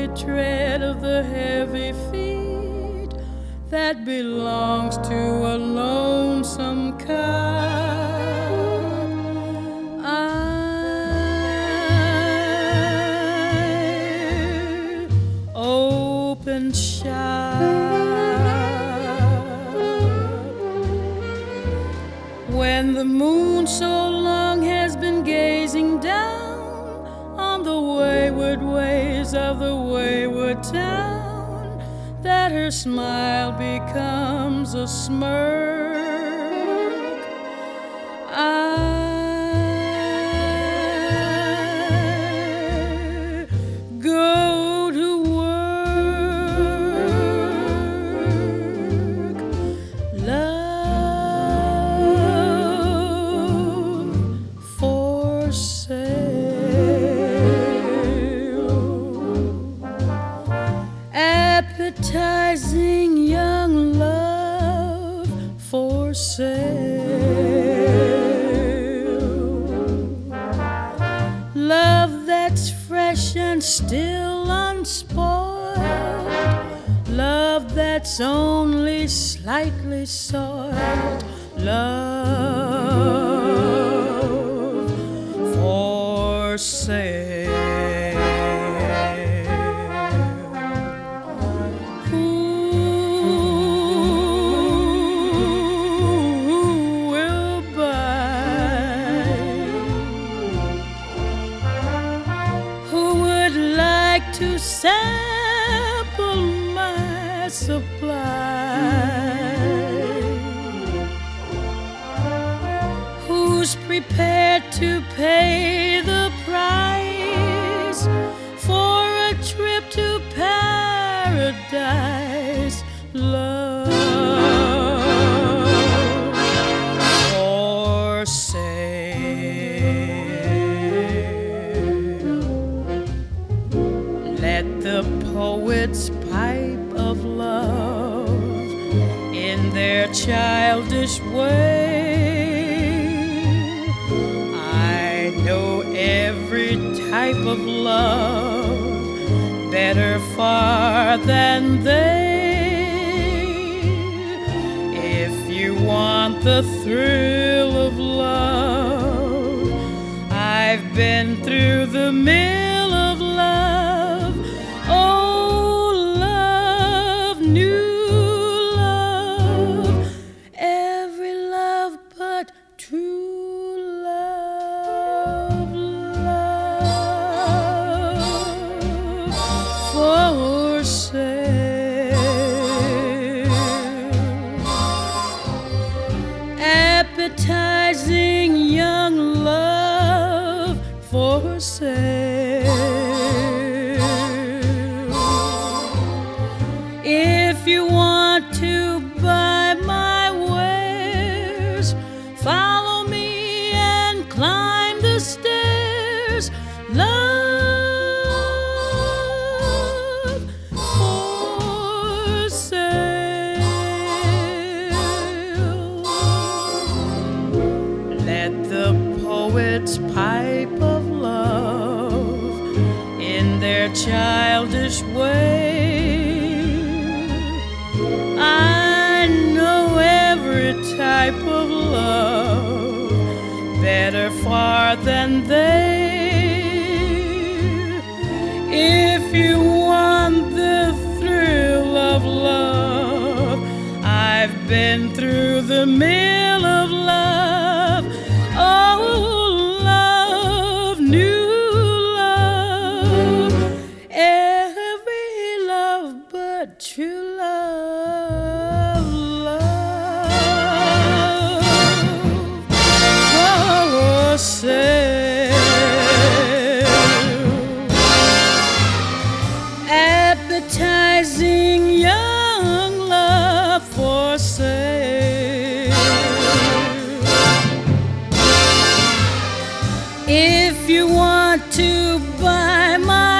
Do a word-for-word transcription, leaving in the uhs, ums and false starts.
tread of the heavy feet that belongs to a lonesome cub. I open shop when the moon so long has been gazing down on the wayward ways of the wayward town, that her smile becomes a smirk. I go to work, love for sale, appetizing young love for sale, love that's fresh and still unspoiled, love that's only slightly soiled, love for sale. To sample my supply, who's prepared to pay the price for a trip to paradise? Love for sale. Let the poets pipe of love in their childish way. I know every type of love better far than they. If you want the thrill of love, I've been through the mill of love. Oh, love, new love, every love but true love, love for sale, appetizing young love for sale. If you want to buy my wares, follow me and climb the stairs. Love for sale. Let the poets pipe of love in their childish way. I know every type of love better far than they. If you want the thrill of love, I've been through the mill of love. Oh, love, new love, every love but true love, love for sale, appetizing young love for sale. If you want to buy my